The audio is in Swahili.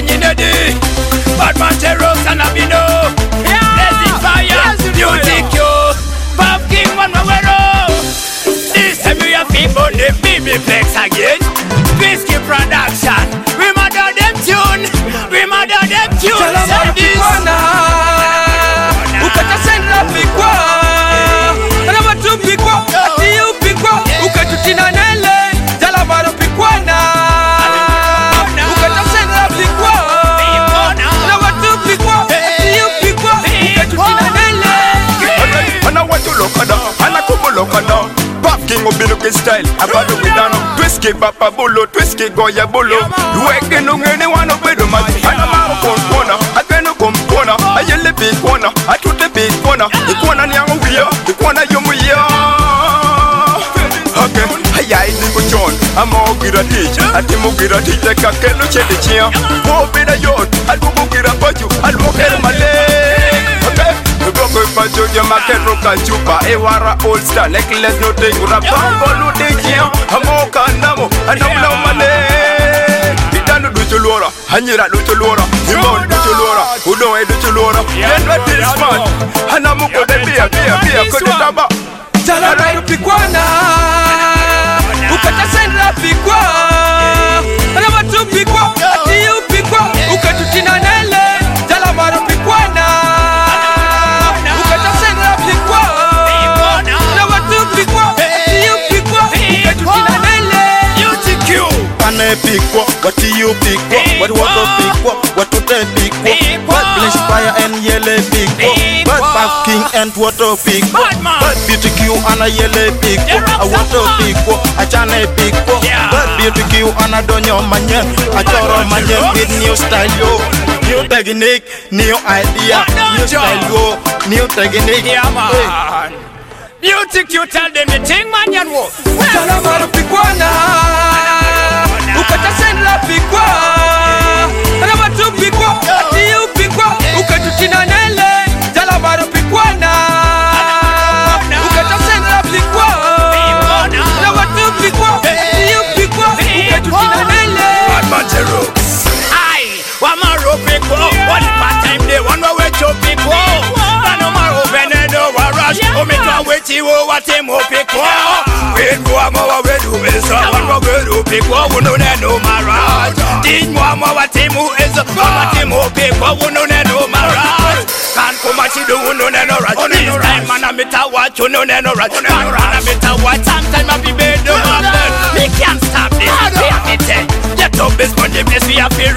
man in the day. Bad man terror and I be no. Blazing fire, beauty cure. Pop King one more row. This time we have people the baby flex again. Whiskey production. We murder them tune. We murder them tune. Jalamaro pikwana. Ukatasenda pikwa. Rama tu pikwa. Ati u pikwa. Ukatutina nele. Jalamaro pikwana. Ukatasenda pikwa. Rama tu pikwa. Ati u pikwa. Ukatutina nele. And I want to look at them. And I come look at them. Pop King Obinuke style. I got the widano. Twisky Papa Bolo. Twisky Goya Bolo. Weke no anyone of the man. And I'm out of corner. I can't come corner. I yell the big corner. I took the big corner. The corner young weir. The corner young weir. Okay. I need John. I'm all good at teach. I think we'll get a teach like a kelo check the chair. More better yacht. I'll go get up at you. I'll walk out of my leg. Okay. The broken patch of your market rock and chupa. A wara old star. Necklace no take. You're a bumble no take here. I'm all canamo. And I'm now my leg. Itano do to Laura. Hanyira do to Laura. Imon do to Laura. Who don't do to Laura. Then what is smart? And I'm going to be a good number. Jalamaro pikwana. Ukatasenda pikwa. Rama tu pikwa. Ati u pikwa. Ukatutina nele. Jalamaro pikwana. Ukatasenda pikwa. Rama tu pikwa. Ati u pikwa. Ukatutina nele. UTQ. Ane pikwa, what you pikwa, what water pikwa, what to take pikwa, what bliss fire and yellow pikwa, what Pop King and water pikwa, what beauty Q and a yellow pikwa, a water pikwa, a chane pikwa, what beauty Q and a donyo manyan, a choro manyan with new style yo, new technique, new idea, new style yo, new technique. Yeah man. UTQ tell them the thing man you know. Jalamaro pikwana. Ukatasenda pikwa. Rama tu pikwa. Ati u pikwa. Ukatutina nele. Jalamaro pikwana. Ukatasenda pikwa. Rama tu pikwa. Ati u pikwa. Ukatutina nele. Bad man terror. Aye, one more rope go. One part time they one more way to pick go. No more open no rush. Oh me to wait you what him pick go. Wait more we do is one more we do pick go. We no no marriage. Did more what him is what him pick go. We no no marriage. Can't come at you do no no rush. This time man I meet a watch you no no rush. Man I meet a watch. Sometime I be bed do happen. We can't stop this. We have to take. Get up this money place we have to